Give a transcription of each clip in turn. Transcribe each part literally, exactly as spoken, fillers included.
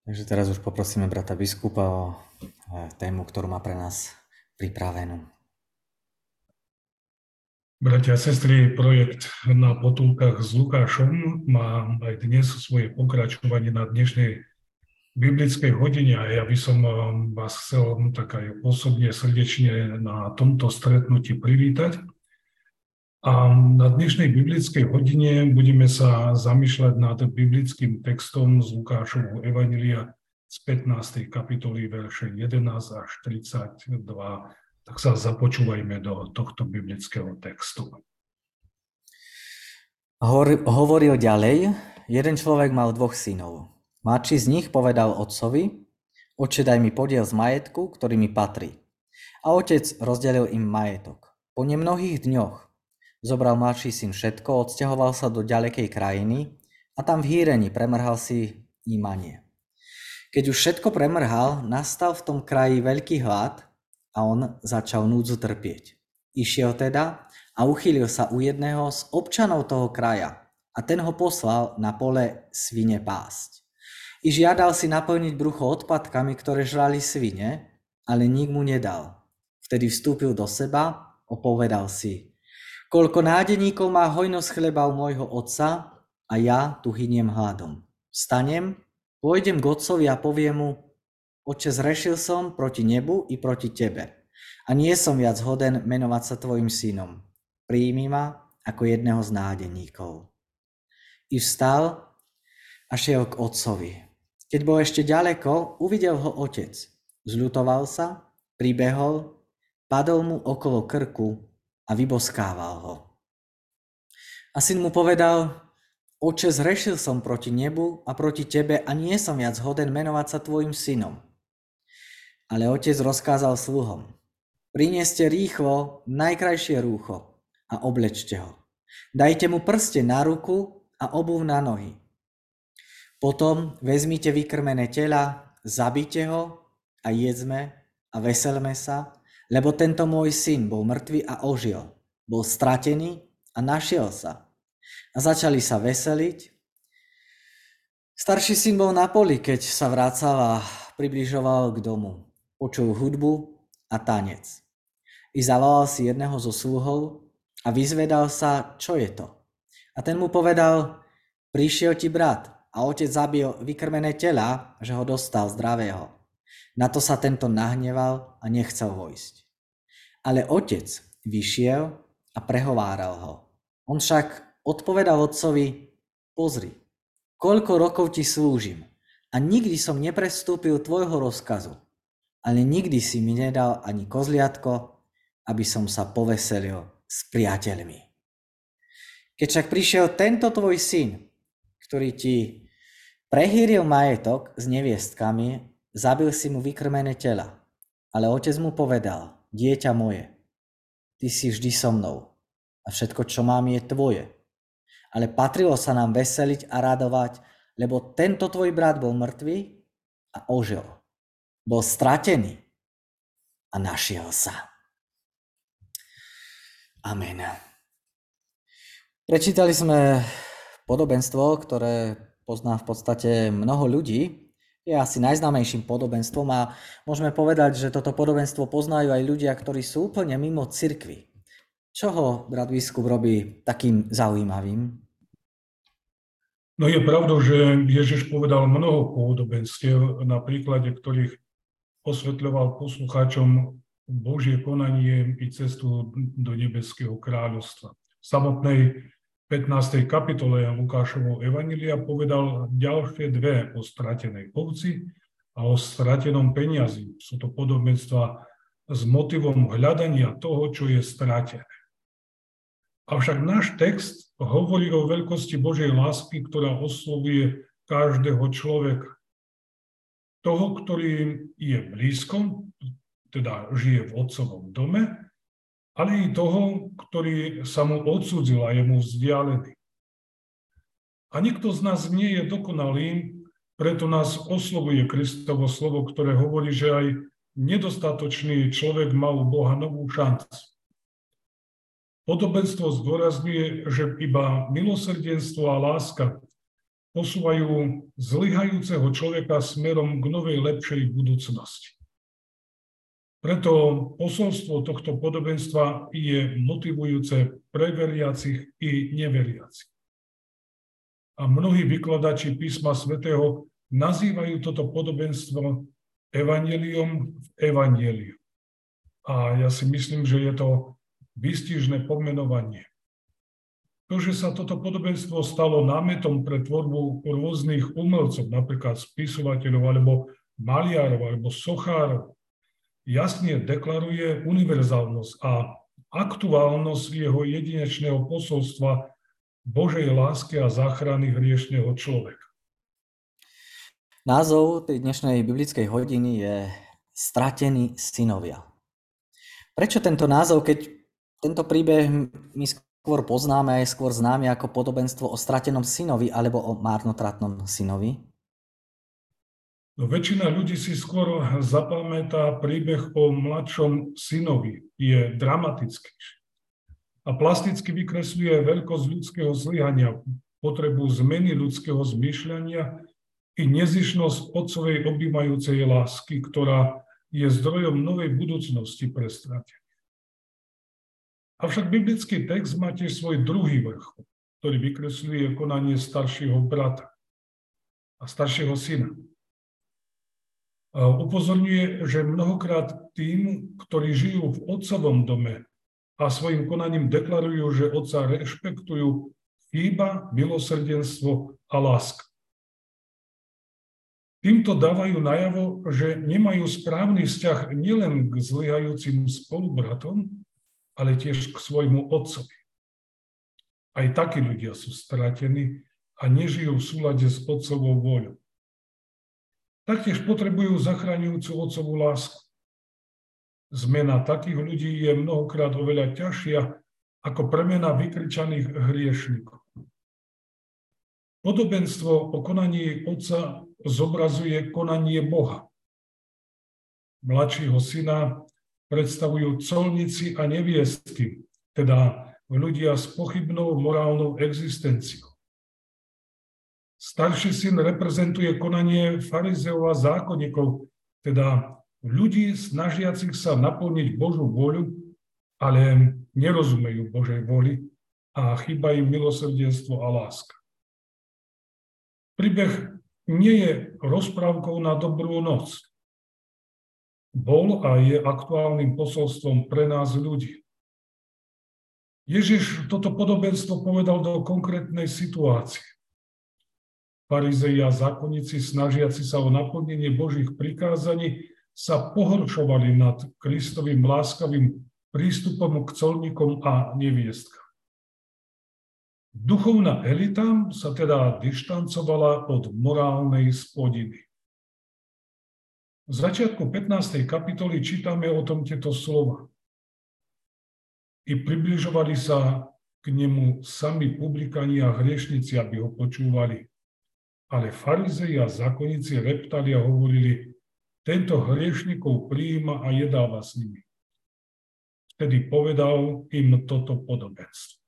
Takže teraz už poprosíme brata biskupa o tému, ktorú má pre nás pripravenú. Bratia a sestry, projekt Na potulkách s Lukášom má aj dnes svoje pokračovanie na dnešnej biblickej hodine a ja by som vás chcel tak aj osobne srdečne na tomto stretnutí privítať. A na dnešnej biblickej hodine budeme sa zamýšľať nad biblickým textom z Lukášovho evanjelia z pätnástej kapitoly verše jedenásť až tridsaťdva. Tak sa započúvajme do tohto biblického textu. Hovoril ďalej, jeden človek mal dvoch synov. Mladší z nich povedal otcovi, oče, daj mi podiel z majetku, ktorý mi patrí. A otec rozdelil im majetok. Po nemnohých dňoch zobral mladší syn všetko, odsťahoval sa do ďalekej krajiny a tam v hýreni premrhal si imanie. Keď už všetko premrhal, nastal v tom kraji veľký hlad a on začal núdzu trpieť. Išiel teda a uchýlil sa u jedného z občanov toho kraja a ten ho poslal na pole svine pásť. I žiadal si naplniť brucho odpadkami, ktoré žrali svine, ale nik mu nedal. Vtedy vstúpil do seba, opovedal si, koľko nádeníkov má hojnosť chleba u môjho otca a ja tu hyniem hladom. Vstanem, pôjdem k otcovi a poviem mu, oče, zrešil som proti nebu i proti tebe a nie som viac hoden menovať sa tvojim synom. Príjmi ma ako jedného z nádeníkov. I vstal a šiel k otcovi. Keď bol ešte ďaleko, uvidel ho otec. Zľutoval sa, pribehol, padol mu okolo krku a vyboskával ho. A syn mu povedal, oče, zrešil som proti nebu a proti tebe a nie som viac hoden menovať sa tvojim synom. Ale otec rozkázal sluhom, prinieste rýchlo najkrajšie rúcho a oblečte ho. Dajte mu prste na ruku a obuv na nohy. Potom vezmite vykrmené tela, zabite ho a jedzme a veselme sa, lebo tento môj syn bol mŕtvy a ožil, bol stratený a našiel sa. A začali sa veseliť. Starší syn bol na poli, keď sa vracal a približoval k domu. Počul hudbu a tanec. I zavolal si jedného zo sluhov a vyzvedal sa, čo je to. A ten mu povedal, prišiel ti brat a otec zabil vykrmené tela, že ho dostal zdravého. Na to sa tento nahneval a nechcel vojsť. Ale otec vyšiel a prehováral ho. On však odpovedal otcovi, pozri, koľko rokov ti slúžim a nikdy som neprestúpil tvojho rozkazu, ale nikdy si mi nedal ani kozliatko, aby som sa poveselil s priateľmi. Keď však prišiel tento tvoj syn, ktorý ti prehýril majetok s neviestkami, zabil si mu vykrmené tela. Ale otec mu povedal, dieťa moje, ty si vždy so mnou a všetko, čo mám, je tvoje. Ale patrilo sa nám veseliť a radovať, lebo tento tvoj brat bol mŕtvý a ožil. Bol stratený a našiel sa. Amen. Prečítali sme podobenstvo, ktoré pozná v podstate mnoho ľudí. Je asi najznámejším podobenstvom a môžeme povedať, že toto podobenstvo poznajú aj ľudia, ktorí sú úplne mimo cirkvi. Čo ho brat biskup robí takým zaujímavým? No je pravdou, že Ježiš povedal mnoho podobenstiev, na príklade ktorých osvetľoval poslucháčom Božie konanie i cestu do nebeského kráľovstva. V samotnej pätnástej kapitole Lukášovho evanjelia povedal ďalšie dve o stratenej ovci a o stratenom peniazi. Sú to podobenstva s motivom hľadania toho, čo je stratené. Avšak náš text hovorí o veľkosti Božej lásky, ktorá oslovuje každého človeka. Toho, ktorý je blízko, teda žije v otcovom dome, ale i toho, ktorý sa mu odcudzil a je mu vzdialený. A nikto z nás nie je dokonalý, preto nás oslovuje Kristovo slovo, ktoré hovorí, že aj nedostatočný človek má u Boha novú šancu. Podobenstvo zdôrazňuje, že iba milosrdenstvo a láska posúvajú zlyhajúceho človeka smerom k novej, lepšej budúcnosti. Preto posolstvo tohto podobenstva je motivujúce pre veriacich i neveriacich. A mnohí vykladači písma svätého nazývajú toto podobenstvo evanjeliom v evanjeliu. A ja si myslím, že je to výstižné pomenovanie. To, že sa toto podobenstvo stalo námetom pre tvorbu rôznych umelcov, napríklad spisovateľov, alebo maliarov, alebo sochárov, jasne deklaruje univerzálnosť a aktuálnosť jeho jedinečného posolstva Božej lásky a záchrany hriešneho človeka. Názov tej dnešnej biblickej hodiny je Stratení synovia. Prečo tento názov, keď tento príbeh my skôr poznáme aj skôr známe ako podobenstvo o stratenom synovi alebo o márnotratnom synovi? No, väčšina ľudí si skôr zapamätá príbeh o mladšom synovi. Je dramatický. A plasticky vykresľuje veľkosť ľudského zlyhania, potrebu zmeny ľudského zmýšľania i nezišnosť otcovej objímajúcej lásky, ktorá je zdrojom novej budúcnosti pre stratených. Avšak biblický text má tiež svoj druhý vrchol, ktorý vykresľuje konanie staršieho brata a staršieho syna. A upozorňuje, že mnohokrát tým, ktorí žijú v otcovom dome, a svojim konaním deklarujú, že otca rešpektujú, chýba milosrdenstvo a láska. Týmto dávajú najavo, že nemajú správny vzťah nielen k zlyhajúcim spolubratom, ale tiež k svojmu otcovi. Aj takí ľudia sú stratení a nežijú v súlade s otcovou vôľou. Taktiež potrebujú zachraňujúcu otcovú lásku. Zmena takých ľudí je mnohokrát oveľa ťažšia ako premena vykričaných hriešnikov. Podobenstvo o konaní otca zobrazuje konanie Boha. Mladšieho syna predstavujú colníci a neviestky, teda ľudia s pochybnou morálnou existenciou. Starší syn reprezentuje konanie farizeov a zákonníkov, teda ľudí snažiacich sa naplniť Božú vôľu, ale nerozumejú Božej vôli a chýba im milosrdenstvo a láska. Príbeh nie je rozprávkou na dobrú noc. Bol a je aktuálnym posolstvom pre nás ľudí. Ježiš toto podobenstvo povedal do konkrétnej situácie. Farizei a zákonníci snažiaci sa o naplnenie Božích prikázaní sa pohoršovali nad Kristovým láskavým prístupom k colníkom a neviestkam. Duchovná elita sa teda dištancovala od morálnej spodiny. V začiatku pätnástej kapitoly čítame o tom tieto slova. I približovali sa k nemu sami publikáni a hriešnici, aby ho počúvali. Ale farizei a zákonníci reptali a hovorili: tento hriešnikov prijíma a jedáva s nimi. Vtedy povedal im toto podobenstvo.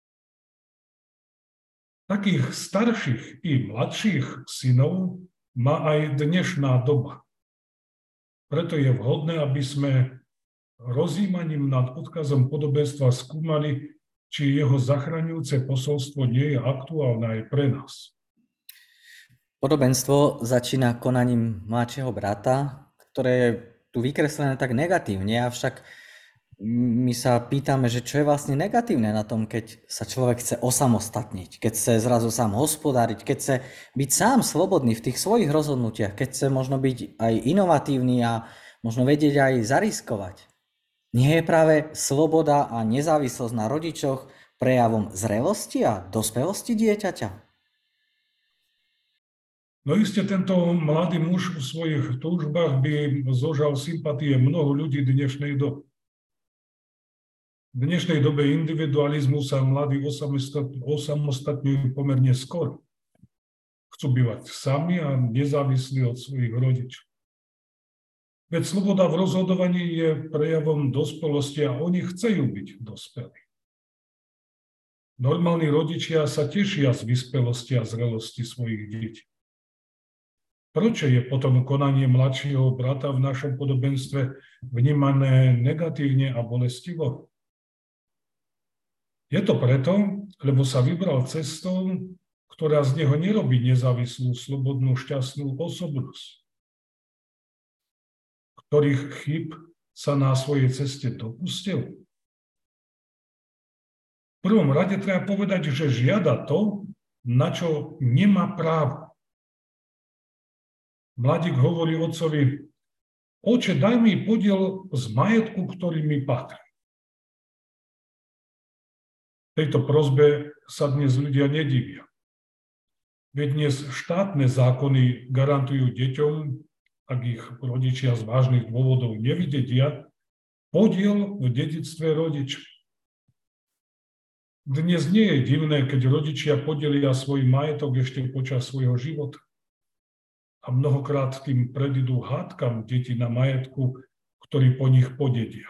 Takých starších i mladších synov má aj dnešná doba. Preto je vhodné, aby sme rozjímaním nad odkazom podobenstva skúmali, či jeho zachraňujúce posolstvo nie je aktuálne aj pre nás. Podobenstvo začína konaním mladšieho brata, ktoré je tu vykreslené tak negatívne, avšak my sa pýtame, že čo je vlastne negatívne na tom, keď sa človek chce osamostatniť, keď chce zrazu sám hospodáriť, keď chce byť sám slobodný v tých svojich rozhodnutiach, keď chce možno byť aj inovatívny a možno vedieť aj zariskovať. Nie je práve sloboda a nezávislosť na rodičoch prejavom zrelosti a dospelosti dieťaťa? No iste tento mladý muž v svojich túžbách by zožal sympatie mnoho ľudí dnešnej doby. V dnešnej dobe individualizmu sa mladí osamostatňujú pomerne skoro. Chcú bývať sami a nezávislí od svojich rodičov. Veď sloboda v rozhodovaní je prejavom dospelosti a oni chcejú byť dospelí. Normálni rodičia sa tešia z vyspelosti a zrelosti svojich detí. Prečo je potom konanie mladšieho brata v našom podobenstve vnímané negatívne a bolestivo? Je to preto, lebo sa vybral cestou, ktorá z neho nerobí nezávislú, slobodnú, šťastnú osobnosť, ktorých chyb sa na svojej ceste dopustil. V prvom rade treba povedať, že žiada to, na čo nemá právo. Mladík hovorí otcovi: Oče, daj mi podiel z majetku, ktorý mi patrí. Tejto prosbe sa dnes ľudia nedivia. Veď dnes štátne zákony garantujú deťom, ak ich rodičia z vážnych dôvodov nevydedia, podiel v dedičstve rodičov. Dnes nie je divné, keď rodičia podelia svoj majetok ešte počas svojho života. A mnohokrát tým predidú hádkam deti na majetku, ktorý po nich podedia.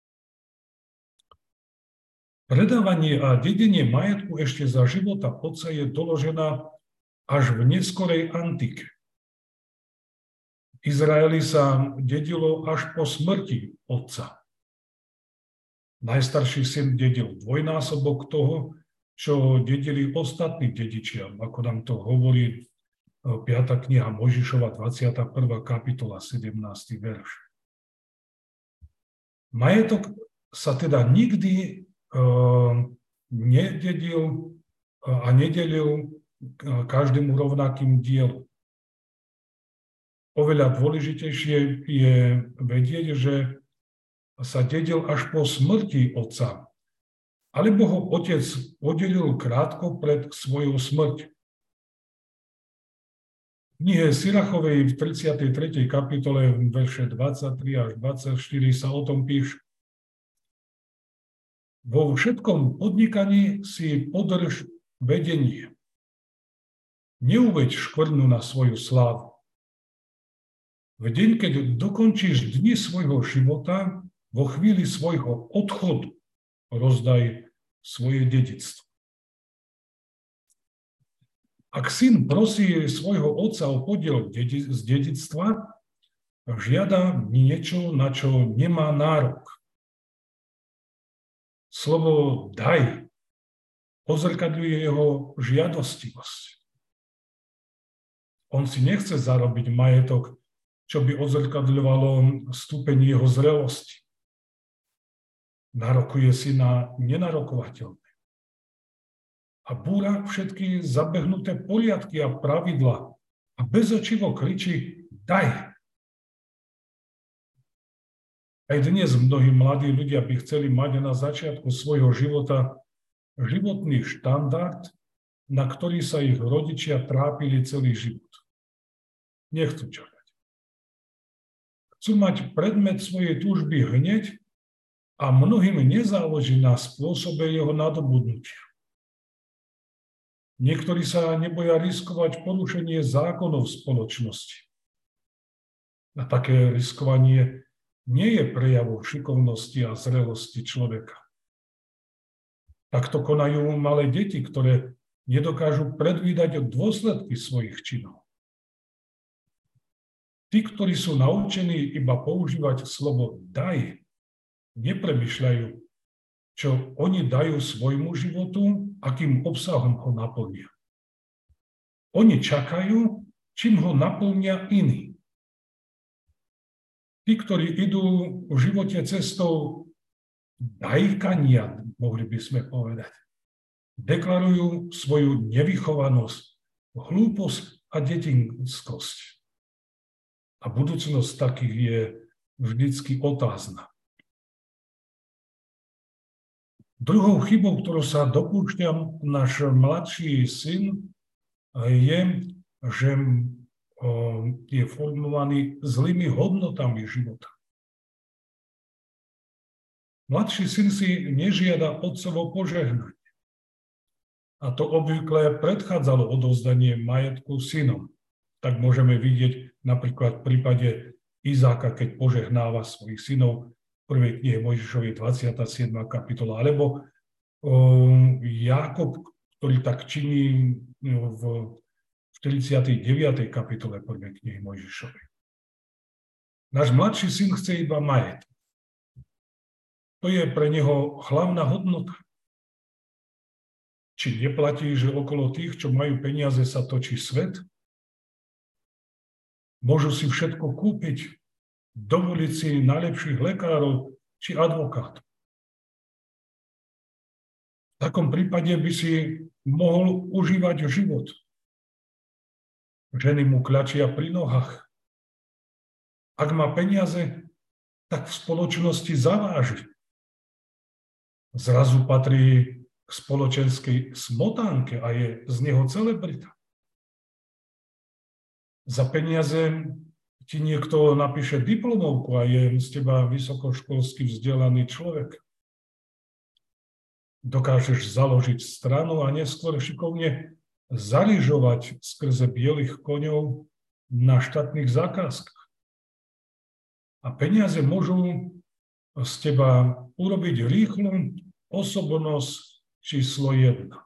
Predávanie a dedenie majetku ešte za života otca je doložená až v neskorej antike. V Izraeli sa dedilo až po smrti otca. Najstarší syn dedil dvojnásobok toho, čo dedili ostatní dedičia, ako nám to hovorí piata kniha Mojžišova, dvadsiata prvá kapitola, sedemnásty verš. Majetok sa teda nikdy uh, nededil a nedelil každému rovnakým dielom. Oveľa dôležitejšie je vedieť, že sa dedil až po smrti otca, alebo ho otec podelil krátko pred svojou smrťou. V knihe Sirachovej v tridsiatej tretej kapitole verše dvadsaťtri až dvadsaťštyri sa o tom píše. Vo všetkom podnikaní si podrž vedenie. Neuveď škvrnu na svoju slávu. V deň, keď dokončíš dni svojho života, vo chvíli svojho odchodu rozdaj svoje dedičstvo. Ak syn prosí svojho otca o podiel z dedičstva, žiada niečo, na čo nemá nárok. Slovo daj odzrkadľuje jeho žiadostivosť. On si nechce zarobiť majetok, čo by odzrkadľovalo stupeň jeho zrelosti. Narokuje si na nenarokovateľné. A búra všetky zabehnuté poriadky a pravidlá a bezočivo kričí daj. Aj dnes mnohí mladí ľudia by chceli mať na začiatku svojho života životný štandard, na ktorý sa ich rodičia trápili celý život. Nechcú čakať. Chcú mať predmet svojej túžby hneď a mnohým nezáleží na spôsobe jeho nadobudnutia. Niektorí sa neboja riskovať porušenie zákonov spoločnosti. A také riskovanie nie je prejavom šikovnosti a zrelosti človeka. Takto konajú malé deti, ktoré nedokážu predvídať dôsledky svojich činov. Tí, ktorí sú naučení iba používať slovo daj, nepremýšľajú, čo oni dajú svojmu životu, akým obsahom ho naplnia. Oni čakajú, čím ho naplnia iní. Tí, ktorí idú v živote cestou dajkania, mohli by sme povedať, deklarujú svoju nevychovanosť, hlúposť a detinskosť. A budúcnosť takých je vždycky otázna. Druhou chybou, ktorú sa dopúšťa náš mladší syn, je, že je formovaný zlými hodnotami života. Mladší syn si nežiada otcovo požehnanie. A to obvykle predchádzalo odovzdanie majetku synom. Tak môžeme vidieť napríklad v prípade Izáka, keď požehnáva svojich synov v prvej knihe Mojžišovej dvadsiata siedma kapitola, alebo Jákob, ktorý tak činí v štyridsiatej deviatej kapitole prvej knihy Mojžišovej. Náš mladší syn chce iba majetok. To je pre neho hlavná hodnota. Či neplatí, že okolo tých, čo majú peniaze, sa točí svet? Môžu si všetko kúpiť, dovoliť si najlepších lekárov či advokátov. V takom prípade by si mohol užívať život. Ženy mu kľačia pri nohách. Ak má peniaze, tak v spoločnosti zaváži. Zrazu patrí k spoločenskej smotánke a je z neho celebrita. Za peniaze ti niekto napíše diplomovku a je z teba vysokoškolsky vzdelaný človek. Dokážeš založiť stranu a neskôr šikovne zaližovať skrze bielých koňov na štátnych zákazkách. A peniaze môžu z teba urobiť rýchlu osobnosť číslo jedna.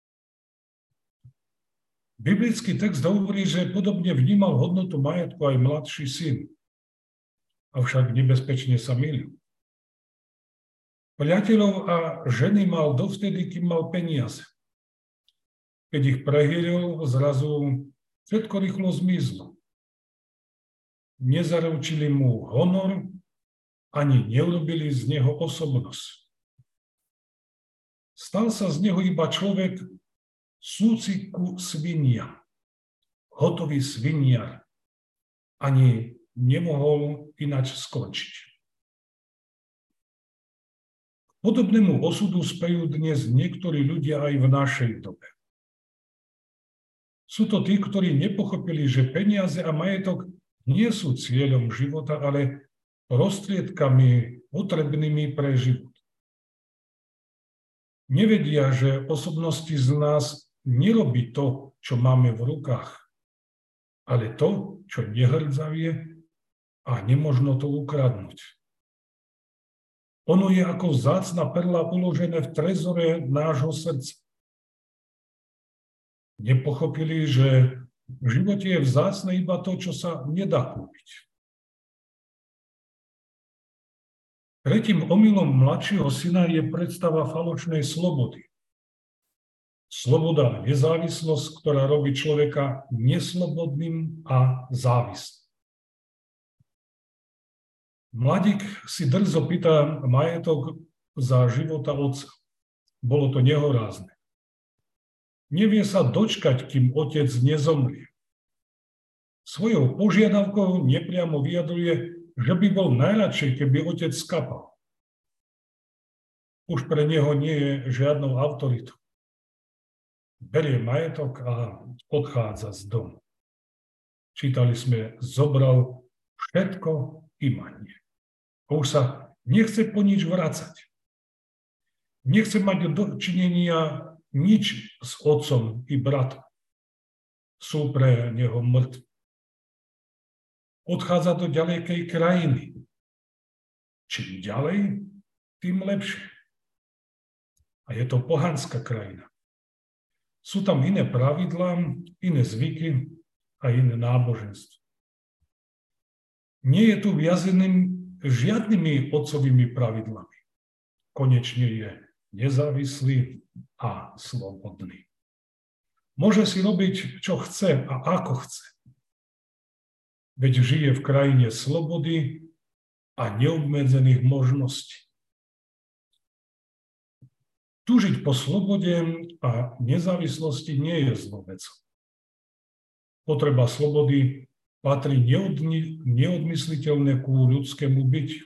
Biblický text hovorí, že podobne vnímal hodnotu majetku aj mladší syn. Avšak nebezpečne sa mýlil. Priateľov a ženy mal dovtedy, kým mal peniaze. Keď ich prehýril, zrazu všetko rýchlo zmizlo. Nezaručili mu honor, ani neurobili z neho osobnosť. Stal sa z neho iba človek súci ku svinia, hotový sviniar. Ani nemohol ináč skončiť. K podobnému osudu spejú dnes niektorí ľudia aj v našej dobe. Sú to tí, ktorí nepochopili, že peniaze a majetok nie sú cieľom života, ale prostriedkami potrebnými pre život. Nevedia, že osobnosti z nás nerobí to, čo máme v rukách, ale to, čo nehrdzavie a nemožno to ukradnúť. Ono je ako vzácna perla uložené v trezore nášho srdca. Nepochopili, že v živote je vzácne iba to, čo sa nedá kúpiť. Tretím omylom mladšieho syna je predstava falošnej slobody. Sloboda a nezávislosť, ktorá robí človeka neslobodným a závislým. Mladík si drzo pýta majetok za života otca. Bolo to nehorázne. Nevie sa dočkať, kým otec nezomrie. Svojou požiadavkou nepriamo vyjadruje, že by bol najradšej, keby otec skapal. Už pre neho nie je žiadnou autoritou. Berie majetok a odchádza z domu. Čítali sme, zobral všetko imanie. Už sa nechce po nič vracať. Nechce mať dočinenia nič s otcom i bratom. Sú pre neho mŕtvi. Odchádza do ďalekej krajiny. Čím ďalej, tým lepšie. A je to pohanská krajina. Sú tam iné pravidlá, iné zvyky a iné náboženstvo. Nie je tu viazeným žiadnymi otcovými pravidlami. Konečne je nezávislý a slobodný. Môže si robiť, čo chce a ako chce. Veď žije v krajine slobody a neobmedzených možností. Túžiť po slobode a nezávislosti nie je zlou vecou. Potreba slobody patrí neodni, neodmysliteľne ku ľudskému bytiu.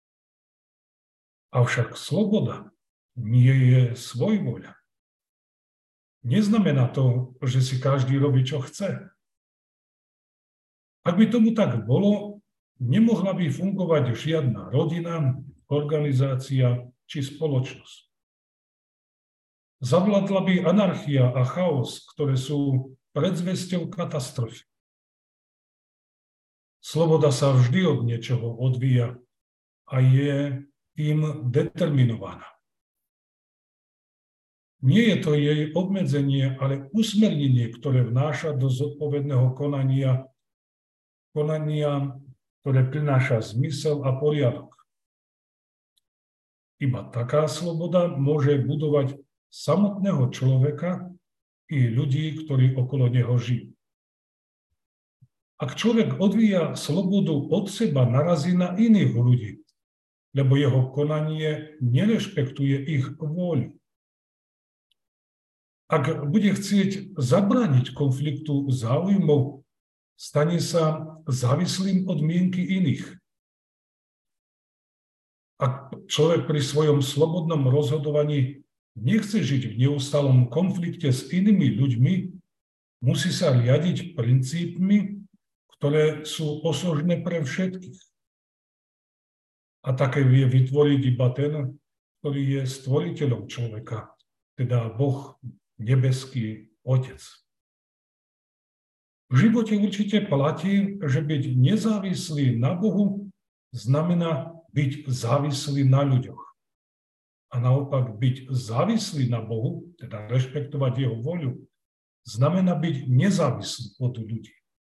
Avšak sloboda nie je svojvoľa. Neznamená to, že si každý robí, čo chce. Ak by tomu tak bolo, nemohla by fungovať žiadna rodina, organizácia či spoločnosť. Zavládla by anarchia a chaos, ktoré sú predzvesťou katastrofy. Sloboda sa vždy od niečoho odvíja a je tým determinovaná. Nie je to jej obmedzenie, ale usmernenie, ktoré vnáša do zodpovedného konania, konania, ktoré prináša zmysel a poriadok. Iba taká sloboda môže budovať samotného človeka i ľudí, ktorí okolo neho žijú. Ak človek odvíja slobodu od seba, narazí na iných ľudí, lebo jeho konanie nerešpektuje ich vôľu. Ak bude chcieť zabrániť konfliktu záujmov, stane sa závislým od mienky iných. Ak človek pri svojom slobodnom rozhodovaní nechce žiť v neustálom konflikte s inými ľuďmi, musí sa riadiť princípmi, ktoré sú osožné pre všetkých. A také vie vytvoriť iba ten, ktorý je stvoriteľom človeka, teda Boh, nebeský Otec. V živote určite platí, že byť nezávislý na Bohu znamená byť závislý na ľuďoch. A naopak byť závislý na Bohu, teda rešpektovať jeho voľu, znamená byť nezávislý od ľudí.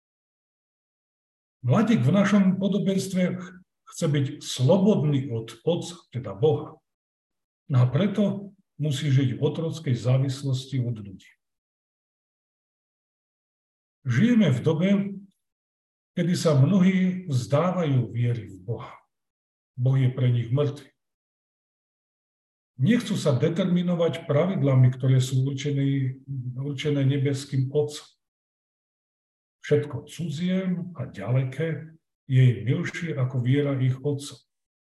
Mladík v našom podobenstve chce byť slobodný od Otca, teda Boha. No a preto musí žiť v otrockej závislosti od ľudí. Žijeme v dobe, kedy sa mnohí vzdávajú viery v Boha. Boh je pre nich mŕtvy. Nechcú sa determinovať pravidlami, ktoré sú určené, určené nebeským Otcom. Všetko cudzie a ďaleké je im milšie ako viera ich otcov.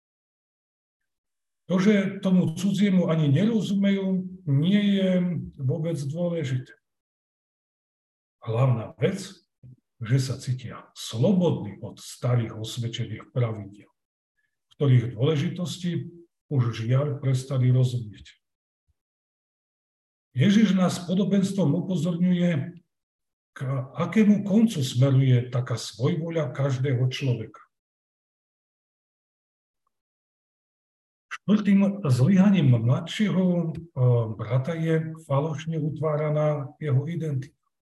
To, že tomu cudziemu ani nerozumejú, nie je vôbec dôležité. Hlavná vec, že sa cítia slobodní od starých osvedčených pravidiel, ktorých dôležitosti už žiaľ prestali rozumieť. Ježiš nás podobenstvom upozorňuje, k akému koncu smeruje taká svojvoľa každého človeka. Štvrtým zlyhaním mladšieho brata je falošne utváraná jeho identita.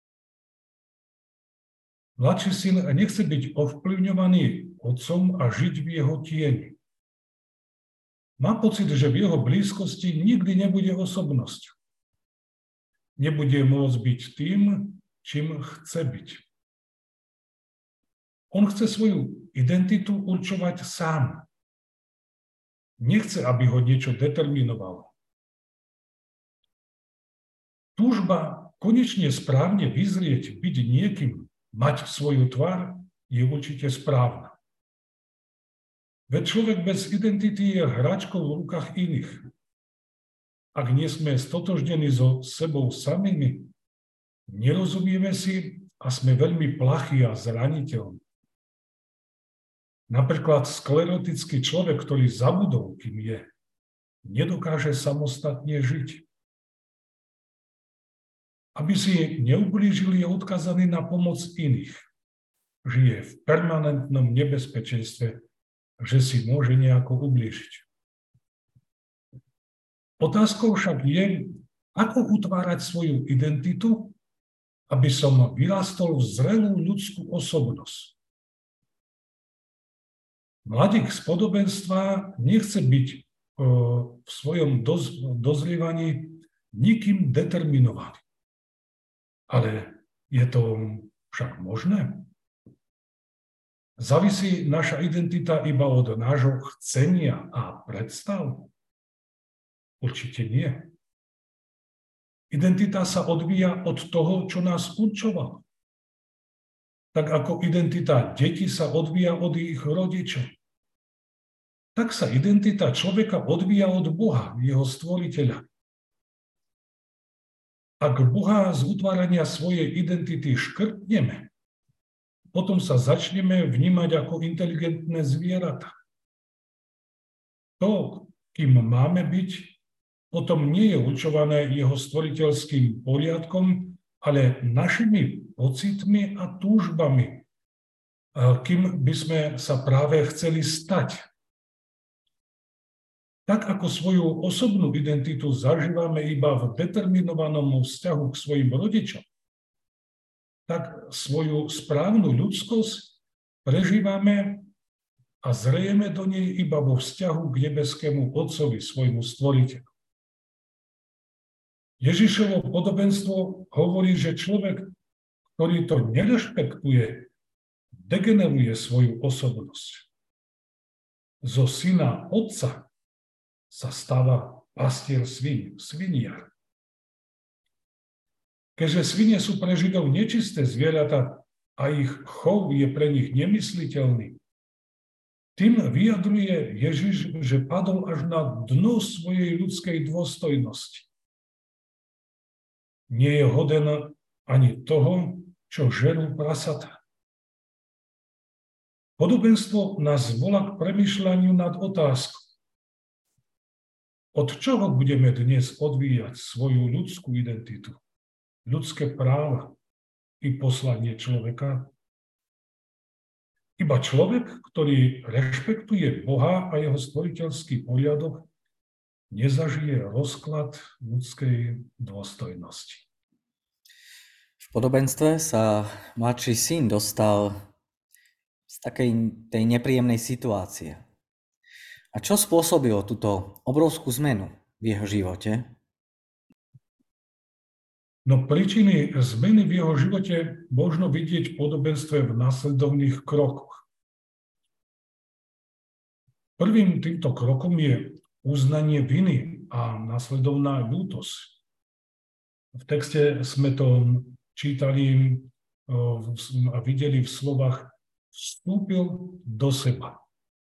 Mladší syn nechce byť ovplyvňovaný otcom a žiť v jeho tieni. Má pocit, že v jeho blízkosti nikdy nebude osobnosť. Nebude môcť byť tým, čím chce byť. On chce svoju identitu určovať sám. Nechce, aby ho niečo determinovalo. Túžba konečne správne vyzrieť, byť niekým, mať svoju tvár, je určite správna. Veď človek bez identity je hračkou v rukách iných. Ak nie sme stotožnení so sebou samými, nerozumieme si a sme veľmi plachí a zraniteľní. Napríklad sklerotický človek, ktorý zabudol, kým je, nedokáže samostatne žiť. Aby si neublížil, je odkazaný na pomoc iných. Žije v permanentnom nebezpečenstve, že si môže nejako ublížiť. Otázkou však je, ako utvárať svoju identitu, aby som vyrastol v zrelú ľudskú osobnosť. Mladík z podobenstva nechce byť v svojom dozrievaní nikým determinovaný. Ale je to však možné? Závisí naša identita iba od nášho chcenia a predstav? Určite nie. Identita sa odvíja od toho, čo nás určovalo. Tak ako identita detí sa odvíja od ich rodičov. Tak sa identita človeka odvíja od Boha, jeho stvoriteľa. Ak Boha z utvárania svojej identity škrtneme, potom sa začneme vnímať ako inteligentné zvieratá. To, kým máme byť, potom nie je určované jeho stvoriteľským poriadkom, ale našimi pocitmi a túžbami, kým by sme sa práve chceli stať. Tak ako svoju osobnú identitu zažívame iba v determinovanom vzťahu k svojim rodičom, tak svoju správnu ľudskosť prežívame a zrejeme do nej iba vo vzťahu k nebeskému Otcovi, svojmu stvoriteľu. Ježišovo podobenstvo hovorí, že človek, ktorý to nerešpektuje, degeneruje svoju osobnosť. Zo syna Otca sa stáva pastier svin, sviniar. Keďže svine sú pre Židov nečisté zvieratá a ich chov je pre nich nemysliteľný, tým vyjadruje Ježiš, že padol až na dno svojej ľudskej dôstojnosti. Nie je hoden ani toho, čo žerú prasatá. Podobenstvo nás volá k premýšľaniu nad otázkou. Od čoho budeme dnes odvíjať svoju ľudskú identitu, ľudské práva i poslanie človeka? Iba človek, ktorý rešpektuje Boha a jeho stvoriteľský poriadok, nezažije rozklad ľudskej dôstojnosti. V podobenstve sa mladší syn dostal z takej tej nepríjemnej situácie. A čo spôsobilo túto obrovskú zmenu v jeho živote? No príčiny zmeny v jeho živote možno vidieť v podobenstve v následovných krokoch. Prvým týmto krokom je uznanie viny a následovná ľútosť. V texte sme to čítali a videli v slovách vstúpil do seba.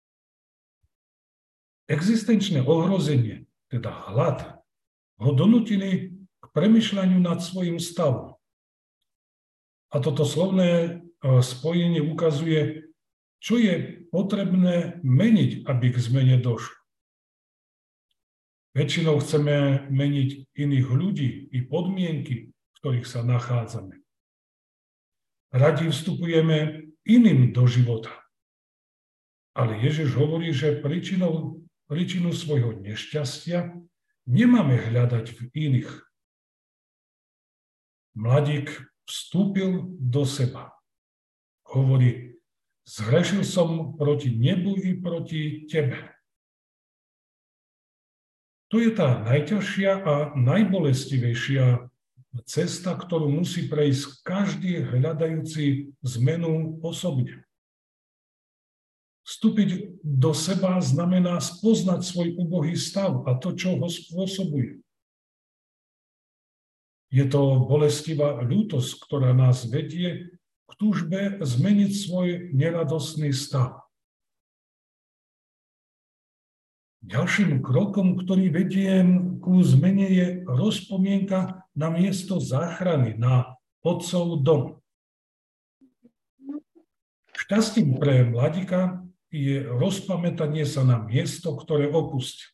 Existenčné ohrozenie, teda hlad, ho donútili k premýšľaniu nad svojím stavom. A toto slovné spojenie ukazuje, čo je potrebné meniť, aby k zmene došlo. Väčšinou chceme meniť iných ľudí i podmienky, v ktorých sa nachádzame. Radi vstupujeme iným do života. Ale Ježiš hovorí, že príčinou, príčinu svojho nešťastia nemáme hľadať v iných. Mladík vstúpil do seba. Hovorí, zhrešil som proti nebu i proti tebe. To je tá najťažšia a najbolestivejšia cesta, ktorú musí prejsť každý hľadajúci zmenu osobne. Vstúpiť do seba znamená spoznať svoj ubohý stav a to, čo ho spôsobuje. Je to bolestivá ľútosť, ktorá nás vedie k túžbe zmeniť svoj neradostný stav. Ďalším krokom, ktorý vedie ku zmene, je rozpomienka na miesto záchrany, na Otcov dom. Šťastím pre mladíka je rozpamätanie sa na miesto, ktoré opustil.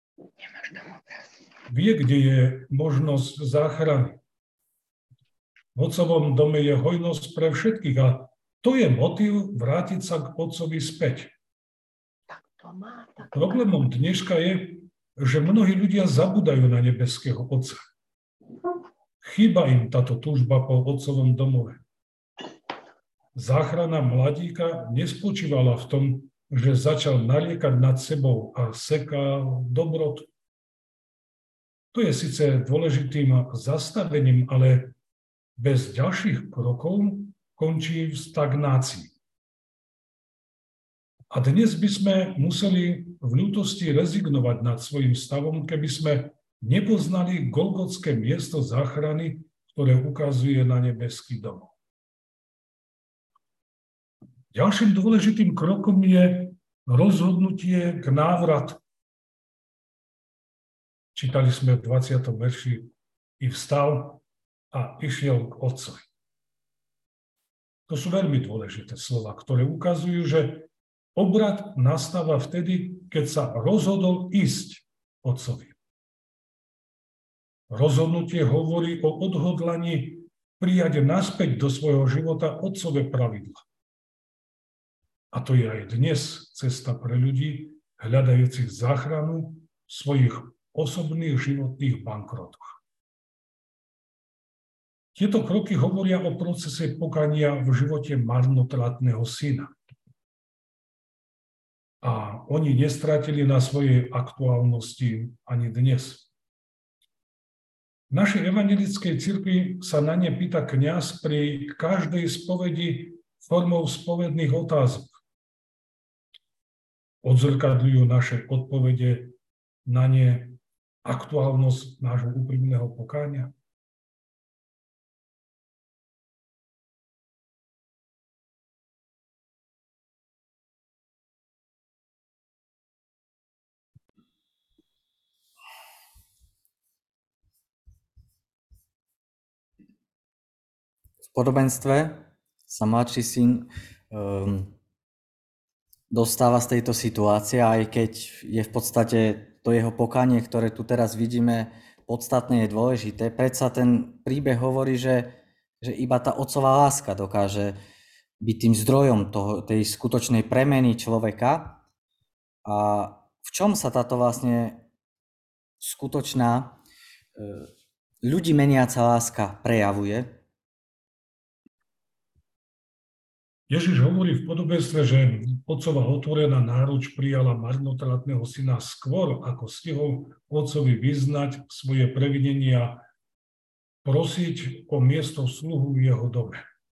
Vie, kde je možnosť záchrany. V Otcovom dome je hojnosť pre všetkých a to je motiv vrátiť sa k Otcovi späť. Problémom dneška je, že mnohí ľudia zabúdajú na nebeského Otca. Chýba im táto túžba po Otcovom domove. Záchrana mladíka nespočívala v tom, že začal naliekať nad sebou a sekal dobrotu. To je síce dôležitým zastavením, ale bez ďalších krokov končí v stagnácii. A dnes by sme museli v ľútosti rezignovať nad svojím stavom, keby sme nepoznali golgotské miesto záchrany, ktoré ukazuje na nebeský dom. Ďalším dôležitým krokom je rozhodnutie k návratu. Čítali sme v dvadsiatom verši i vstal a išiel k Otcovi. To sú veľmi dôležité slova, ktoré ukazujú, že obrat nastáva vtedy, keď sa rozhodol ísť Otcovi. Rozhodnutie hovorí o odhodlaní prijať naspäť do svojho života Otcové pravidla. A to je aj dnes cesta pre ľudí, hľadajúcich záchranu v svojich osobných životných bankrotoch. Tieto kroky hovoria o procese pokania v živote marnotratného syna. A oni nestratili na svojej aktuálnosti ani dnes. V našej evangelickej cirkvi sa na ne pýta kňaz pri každej spovedi formou spovedných otázok. Odzrkadľujú naše odpovede na ne aktuálnosť nášho úprimného pokánia. V podobenstve sa mladší syn um, dostáva z tejto situácie, aj keď je v podstate to jeho pokánie, ktoré tu teraz vidíme, podstatné je dôležité. Predsa ten príbeh hovorí, že, že iba tá otcová láska dokáže byť tým zdrojom toho, tej skutočnej premeny človeka. A v čom sa táto vlastne skutočná ľudí meniaca láska prejavuje? Ježiš hovorí v podobenstve, že otcova otvorená náruč prijala marnotratného syna skôr, ako stihol otcovi vyznať svoje previnenia, prosiť o miesto sluhu v jeho dome.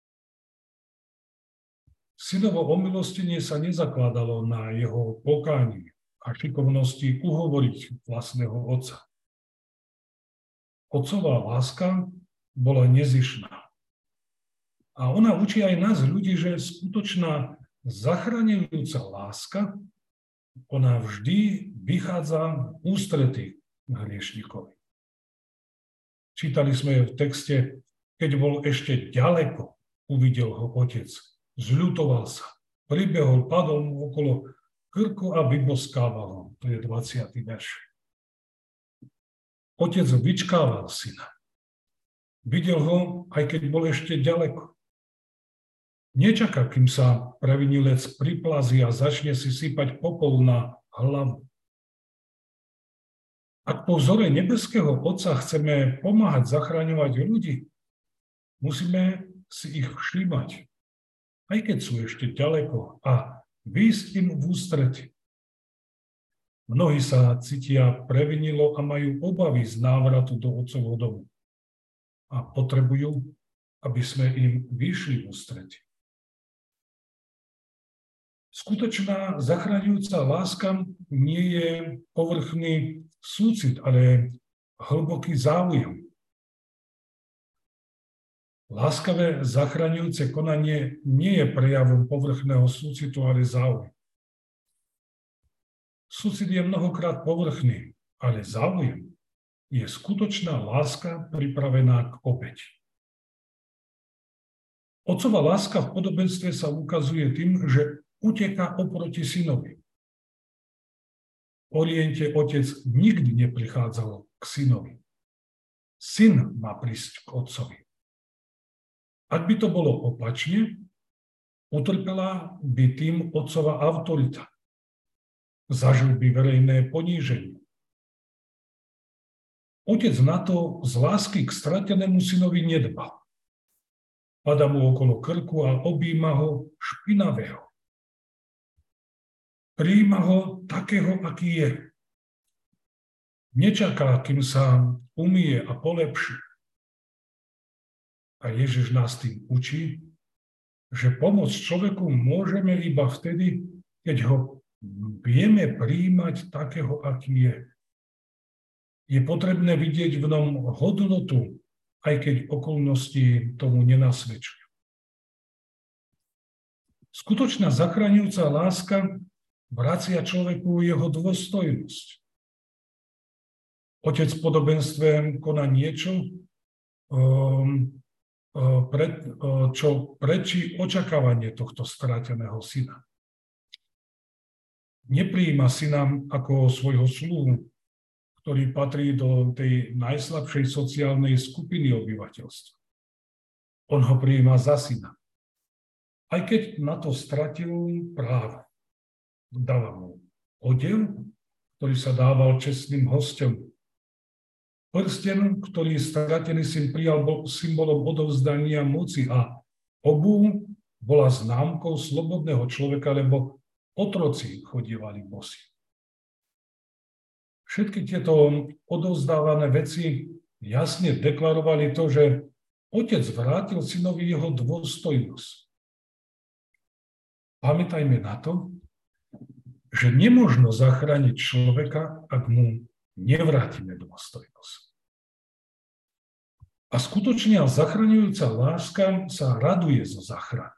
Synovo omilostenie sa nezakladalo na jeho pokáni a šikovnosti uhovoriť vlastného otca. Otcová láska bola nezištná. A ona učí aj nás, ľudí, že skutočná zachraňujúca láska, ona vždy vychádza v ústrety hriešnikovi. Čítali sme v texte, keď bol ešte ďaleko, uvidel ho otec, zľutoval sa, pribehol, padol mu okolo krku a vyboskával ho. To je dvadsiaty verš. Otec vyčkával syna. Videl ho, aj keď bol ešte ďaleko. Nečaká, kým sa previnilec priplazí a začne si sypať popol na hlavu. Ak po vzore nebeského Otca chceme pomáhať zachraňovať ľudí, musíme si ich všímať, aj keď sú ešte ďaleko, a výjsť im v ústreti. Mnohí sa cítia previnilo a majú obavy z návratu do Otcovho domu a potrebujú, aby sme im vyšli v ústreti. Skutočná zachraňujúca láska nie je povrchný súcit, ale hlboký záujem. Láskavé zachraňujúce konanie nie je prejavom povrchného súcitu, ale záujem. Súcit je mnohokrát povrchný, ale záujem je skutočná láska pripravená k obeti. Otcova láska v podobenstve sa ukazuje tým, že uteká oproti synovi. V Oriente otec nikdy neprichádzal k synovi. Syn má prísť k otcovi. Ak by to bolo opačne, utrpela by tým otcova autorita. Zažil by verejné poníženie. Otec na to z lásky k stratenému synovi nedbal. Pada mu okolo krku a objíma ho špinavého. Prijíma ho takého, aký je. Nečaká, kým sa umýje a polepší. A Ježiš nás tým učí, že pomôcť človeku môžeme iba vtedy, keď ho vieme prijímať takého, aký je. Je potrebné vidieť v ňom hodnotu, aj keď okolnosti tomu nenasvedčujú. Skutočná zachraňujúca láska vracia človeku jeho dôstojnosť. Otec v podobenstve koná niečo, čo prečí očakávanie tohto strateného syna. Neprijíma syna ako svojho sluhu, ktorý patrí do tej najslabšej sociálnej skupiny obyvateľstva. On ho prijíma za syna. Aj keď na to stratil právo. Dáva mu odev, ktorý sa dával čestným hosťom. Prsten, ktorý stratený syn prijal, bol symbolom odovzdania moci a obuv bola známkou slobodného človeka, lebo otroci chodievali bosi. Všetky tieto odovzdávané veci jasne deklarovali to, že otec vrátil synovi jeho dôstojnosť. Pamätajme na to, že nemožno zachrániť človeka, ak mu nevrátime dôstojnosť. A skutočne zachraňujúca láska sa raduje zo záchrany.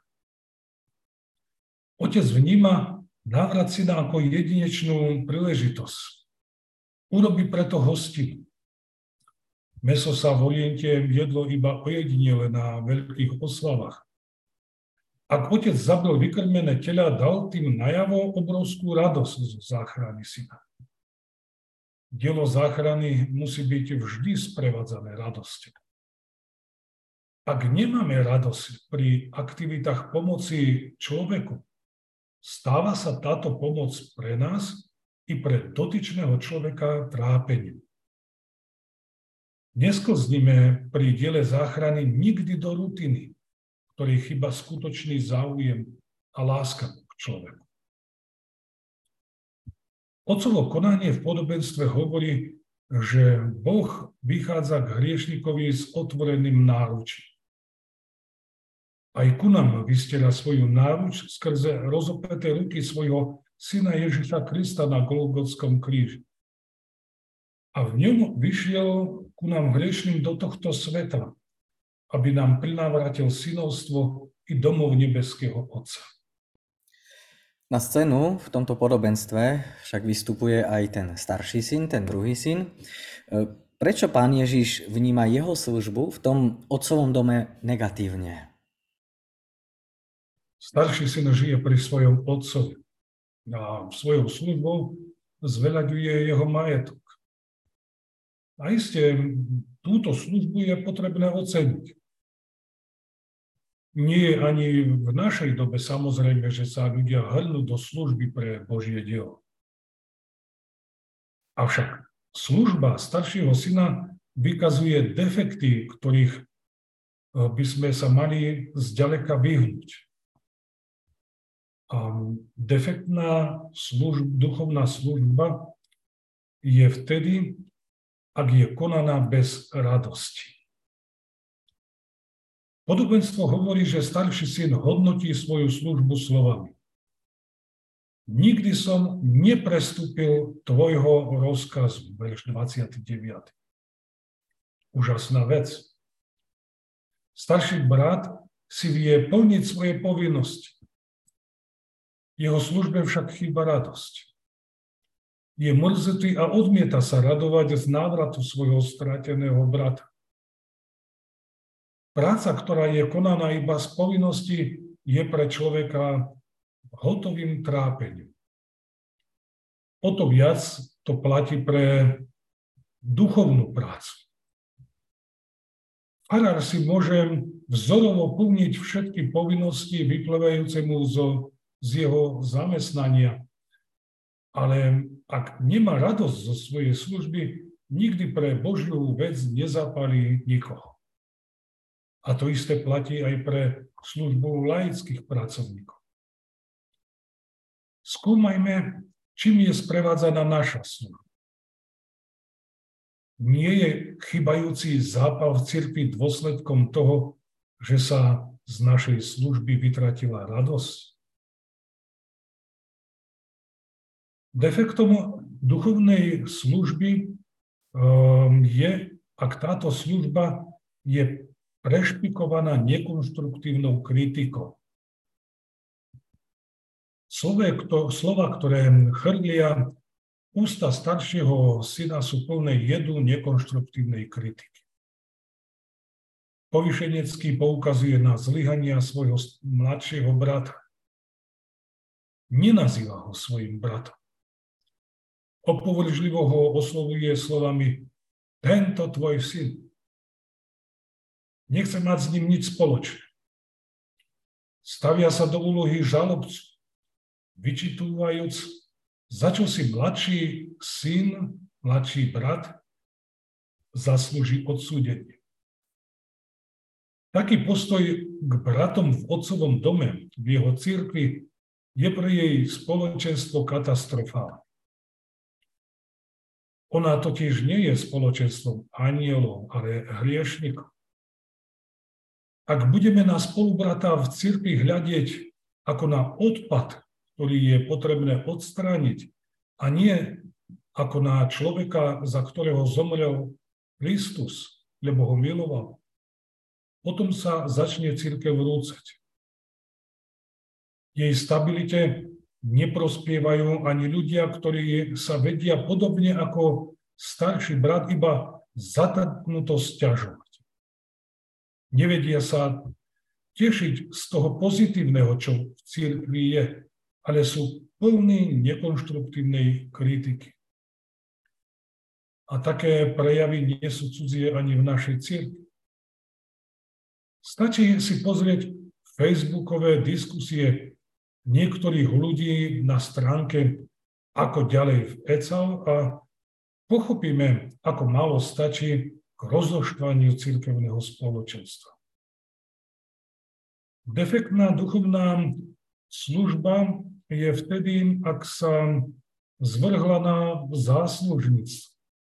Otec vníma návrat syna ako jedinečnú príležitosť. Urobí preto hostinu. Mäso sa v Oriente jedlo iba ojedinele na veľkých oslavách. Ak otec zabil vykrmené tela, dal tým najavo obrovskú radosť zo záchrany syna. Dielo záchrany musí byť vždy sprevádzané radosťou. Ak nemáme radosť pri aktivitách pomoci človeku, stáva sa táto pomoc pre nás i pre dotyčného človeka trápením. Nesklznime pri diele záchrany nikdy do rutiny, ktorý chýba skutočný záujem a láska k človeku. Otcovo konanie v podobenstve hovorí, že Boh vychádza k hriešnikovi s otvoreným náručím. Aj ku nám vystiera svoju náruč skrze rozopäté ruky svojho syna Ježiša Krista na Golgotskom kríži. A v ňom vyšiel ku nám hriešným do tohto sveta, aby nám prinavrátil synovstvo i domov nebeského Otca. Na scénu v tomto podobenstve však vystupuje aj ten starší syn, ten druhý syn. Prečo Pán Ježiš vníma jeho službu v tom otcovom dome negatívne? Starší syn žije pri svojom otcovi a svojou službou zveľaďuje jeho majetok. A iste túto službu je potrebné oceniť. Nie je ani v našej dobe samozrejme, že sa ľudia hrnú do služby pre Božie dielo. Avšak služba staršieho syna vykazuje defekty, ktorých by sme sa mali zďaleka vyhnúť. A defektná služba, duchovná služba je vtedy, ak je konaná bez radosti. Podobenstvo hovorí, že starší syn hodnotí svoju službu slovami. Nikdy som neprestúpil tvojho rozkazu, verš dvadsiaty deviaty Úžasná vec. Starší brat si vie plniť svoje povinnosti. Jeho službe však chýba radosť. Je mrzetý a odmieta sa radovať z návratu svojho strateného brata. Práca, ktorá je konaná iba z povinnosti, je pre človeka hotovým trápením. O to viac to platí pre duchovnú prácu. Farár si môže vzorovo plniť všetky povinnosti vyplývajúce mu zo z jeho zamestnania. Ale ak nemá radosť zo svojej služby, nikdy pre Božiu vec nezapálí nikoho. A to isté platí aj pre službu laických pracovníkov. Skúmajme, čím je sprevádzaná naša služba. Nie je chybajúci zápal v cirkvi dôsledkom toho, že sa z našej služby vytratila radosť? Defektom duchovnej služby je, ak táto služba je prešpikovaná nekonštruktívnou kritikou. Slova, ktoré chrlia ústa staršieho syna, sú plné jedu nekonštruktívnej kritiky. Povyšenecký poukazuje na zlyhania svojho mladšieho brata. Nenazýva ho svojim bratom. Opovržlivo ho oslovuje slovami tento tvoj syn. Nechce mať s ním nič spoločné. Stavia sa do úlohy žalobcu, vyčitúvajúc, za čo si mladší syn, mladší brat zaslúži odsúdenie. Taký postoj k bratom v otcovom dome, v jeho cirkvi, je pre jej spoločenstvo katastrofálne. Ona totiž nie je spoločenstvom anielov, ale hriešnikov. Ak budeme na spolubrata v cirkvi hľadieť ako na odpad, ktorý je potrebné odstrániť, a nie ako na človeka, za ktorého zomrel Kristus, lebo ho miloval, potom sa začne cirkev rúcať. Jej stabilite neprospievajú ani ľudia, ktorí sa vedia podobne ako starší brat iba zatrpnuto sťažovať. Nevedia sa tešiť z toho pozitívneho, čo v cirkvi je, ale sú plní nekonštruktívnej kritiky. A také prejavy nie sú cudzie ani v našej cirkvi. Stačí si pozrieť facebookové diskusie niektorých ľudí na stránke Ako ďalej v Ecau a pochopíme, ako málo stačí k rozoštvaniu cirkevného spoločenstva. Defektná duchovná služba je vtedy, ak sa zvrhla na záslužníctvo.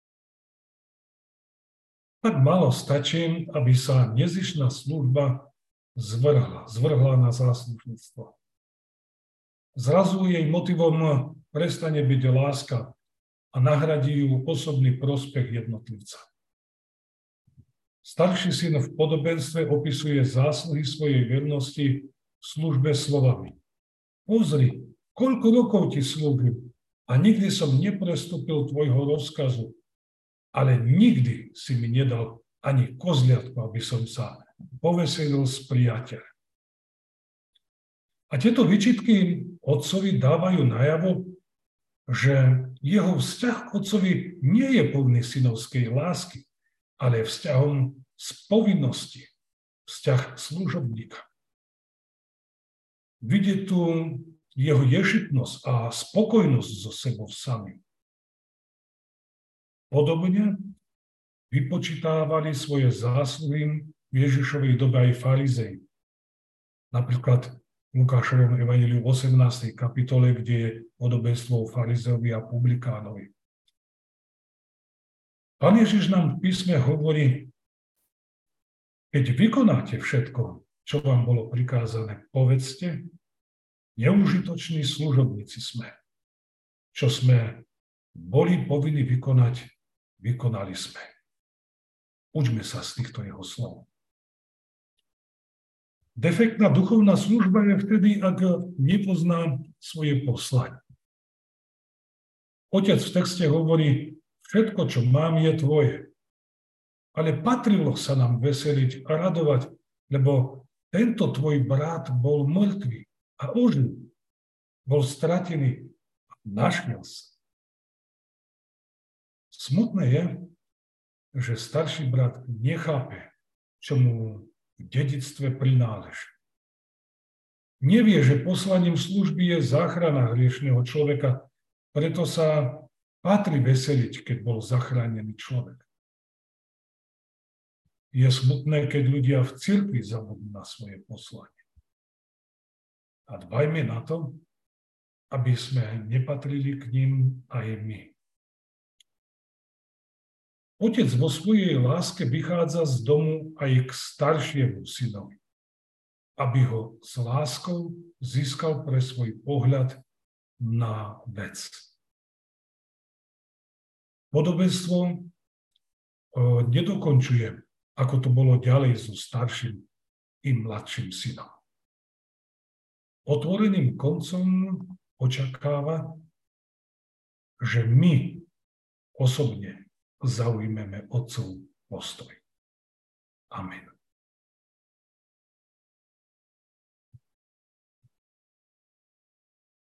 Tak málo stačí, aby sa nezištná služba zvrhla, zvrhla na záslužníctvo. Zrazu jej motivom prestane byť láska a nahradí ju osobný prospech jednotlivca. Starší syn v podobenstve opisuje zásluhy svojej vernosti v službe slovami. Pozri, koľko rokov ti slúžim a nikdy som neprestúpil tvojho rozkazu, ale nikdy si mi nedal ani kozliatku, aby som sa poveselil s priateľom. A tieto výčitky otcovi dávajú najavo, že jeho vzťah k otcovi nie je plný synovskej lásky, ale vzťahom z povinnosti, vzťah služobníka. Vidie tu jeho ješitnosť a spokojnosť so sebou samým. Podobne vypočítávali svoje zásluhy v Ježišovej dobe aj farizei. Napríklad v Lukášovom evanjeliu v osemnástej kapitole, kde je podobenstvo o farizeovi a publikánovi. Pán Ježiš nám v písme hovorí, keď vykonáte všetko, čo vám bolo prikázané, povedzte, neužitoční služobníci sme. Čo sme boli povinni vykonať, vykonali sme. Učme sa z týchto jeho slov. Defektná duchovná služba je vtedy, ak nepozná svoje poslanie. Otec v texte hovorí, všetko, čo mám, je tvoje. Ale patrilo sa nám veseliť a radovať, lebo tento tvoj brat bol mŕtvý a ožil. Bol stratený a našiel sa. Smutné je, že starší brat nechápe, čo mu v dedictve prináleží. Nevie, že poslaním služby je záchrana hriešného človeka, preto sa patrí veseliť, keď bol zachránený človek. Je smutné, keď ľudia v cirkvi zabudnú na svoje poslanie. A dbajme na to, aby sme nepatrili k ním aj my. Otec vo svojej láske vychádza z domu aj k staršiemu synovi, aby ho s láskou získal pre svoj pohľad na vec. Podobenstvo nedokončuje, ako to bolo ďalej so starším i mladším synom. Otvoreným koncom očakáva, že my osobne zaujmeme otcov postoj. Amen.